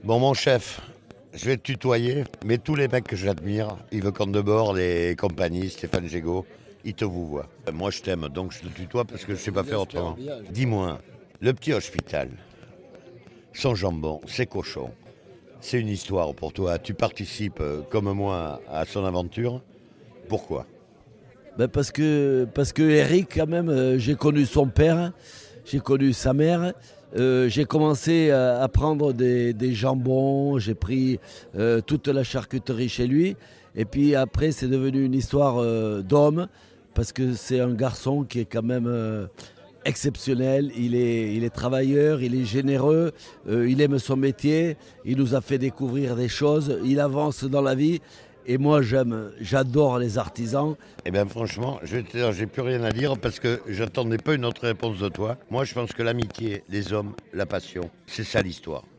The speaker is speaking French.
Bon, mon chef, je vais te tutoyer, mais tous les mecs que j'admire, Yves Condebord et compagnie, Stéphane Gégaud, ils te vous voient. Moi, je t'aime, donc je te tutoie parce que je sais pas faire autrement. Dis-moi, le petit hospital, son jambon, ses cochons, c'est une histoire pour toi. Tu participes, comme moi, à son aventure. Pourquoi? Parce que Eric, quand même, j'ai connu son père, j'ai connu sa mère. J'ai commencé à prendre des jambons, j'ai pris toute la charcuterie chez lui. Et puis après, c'est devenu une histoire d'homme, parce que c'est un garçon qui est quand même exceptionnel. Il est travailleur, il est généreux, il aime son métier, il nous a fait découvrir des choses, il avance dans la vie. Et moi, j'adore les artisans. Eh bien, franchement, je vais te dire, j'ai plus rien à dire parce que j'attendais pas une autre réponse de toi. Moi, je pense que l'amitié, les hommes, la passion, c'est ça l'histoire.